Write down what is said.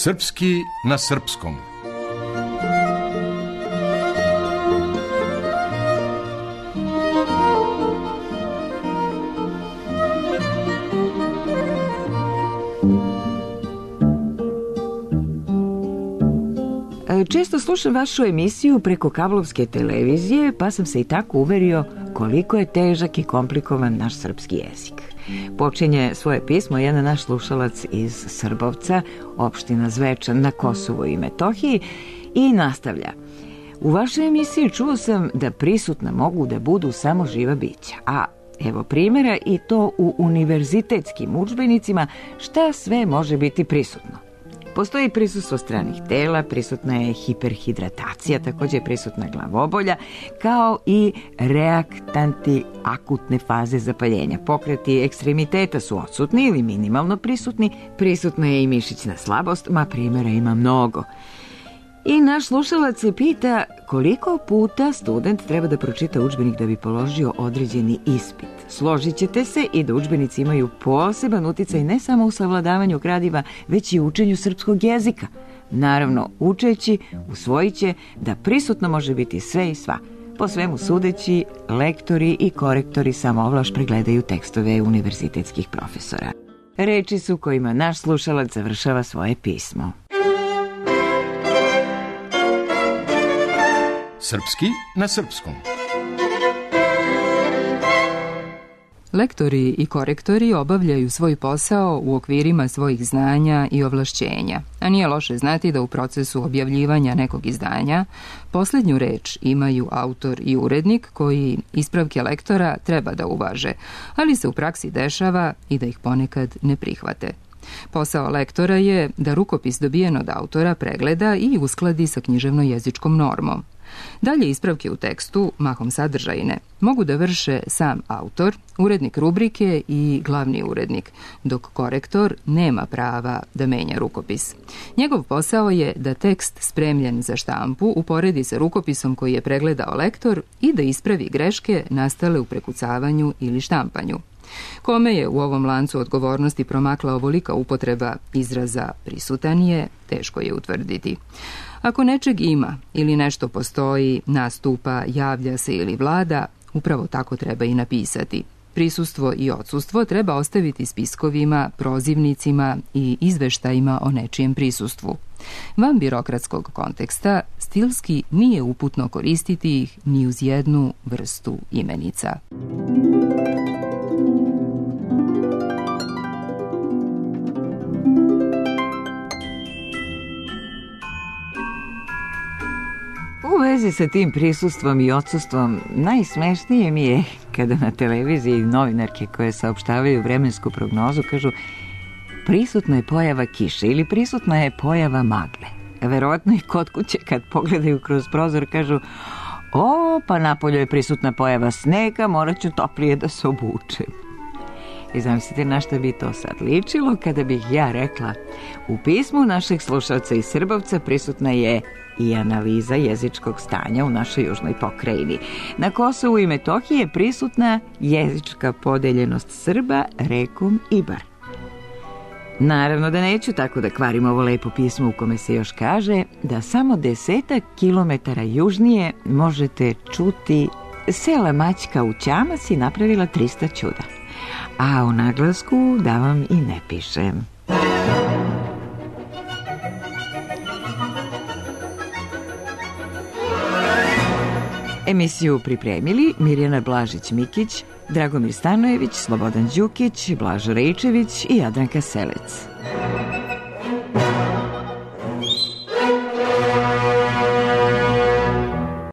Srpski na srpskom. Često slušam vašu emisiju preko kablovske televizije, pa sam se i tako uverio koliko je težak i komplikovan naš srpski jezik. Počinje svoje pismo jedan naš slušalac iz Srbovca, opština Zvečan na Kosovu i Metohiji, i nastavlja. U vašoj emisiji čuo sam da prisutna mogu da budu samo živa bića, a evo primjera i to u univerzitetskim udžbenicima šta sve može biti prisutno. Postoji prisustvo stranih tela, prisutna je hiperhidratacija, također je prisutna glavobolja, kao i reaktanti akutne faze zapaljenja. Pokreti ekstremiteta su odsutni ili minimalno prisutni, prisutna je i mišićna slabost, primjera ima mnogo. I naš slušalac se pita koliko puta student treba da pročita udžbenik da bi položio određeni ispit. Složit ćete se i da udžbenici imaju poseban uticaj ne samo u savladavanju gradiva, već i u učenju srpskog jezika. Naravno, učeći, usvojit će da prisutno može biti sve i sva. Po svemu sudeći, lektori i korektori samoovlaš pregledaju tekstove univerzitetskih profesora. Reči su kojima naš slušalac završava svoje pismo. Srpski na srpskom. Lektori i korektori obavljaju svoj posao u okvirima svojih znanja i ovlašćenja, a nije loše znati da u procesu objavljivanja nekog izdanja posljednju reč imaju autor i urednik koji ispravke lektora treba da uvaže, ali se u praksi dešava i da ih ponekad ne prihvate. Posao lektora je da rukopis dobijen od autora pregleda i uskladi sa književno-jezičkom normom. Dalje ispravke u tekstu, mahom sadržajne, mogu da vrše sam autor, urednik rubrike i glavni urednik, dok korektor nema prava da menja rukopis. Njegov posao je da tekst spremljen za štampu uporedi sa rukopisom koji je pregledao lektor i da ispravi greške nastale u prekucavanju ili štampanju. Kome je u ovom lancu odgovornosti promakla ovolika upotreba izraza prisutan je, teško je utvrditi. Ako nečeg ima ili nešto postoji, nastupa, javlja se ili vlada, upravo tako treba i napisati. Prisustvo i odsustvo treba ostaviti spiskovima, prozivnicima i izveštajima o nečijem prisustvu. Van birokratskog konteksta, stilski nije uputno koristiti ih ni uz jednu vrstu imenica. U vezi sa tim prisustvom i odsustvom najsmešnije mi je kada na televiziji novinarke koje saopštavaju vremensku prognozu kažu prisutna je pojava kiše ili prisutna je pojava magle. Verovatno i kod kuće kad pogledaju kroz prozor kažu pa napolju je prisutna pojava snega, morat ću toplije da se obučem. I zamislite na šta bi to sad ličilo kada bih ja rekla u pismu našeg slušalca iz Srbovca prisutna je i analiza jezičkog stanja u našoj južnoj pokrajini. Na Kosovu i Metohiji je prisutna jezička podeljenost Srba rekom Ibar. Naravno da neću tako da kvarim ovo lepo pismo u kome se još kaže da samo 10 kilometara južnije možete čuti sela Maćka u Ćamasi napravila 300 čuda. A u naglasku da vam i ne pišem. Emisiju pripremili Mirjana Blažić-Mikić, Dragomir Stanojević, Slobodan Đukić, Blažo Rejčević i Jadranka Selec.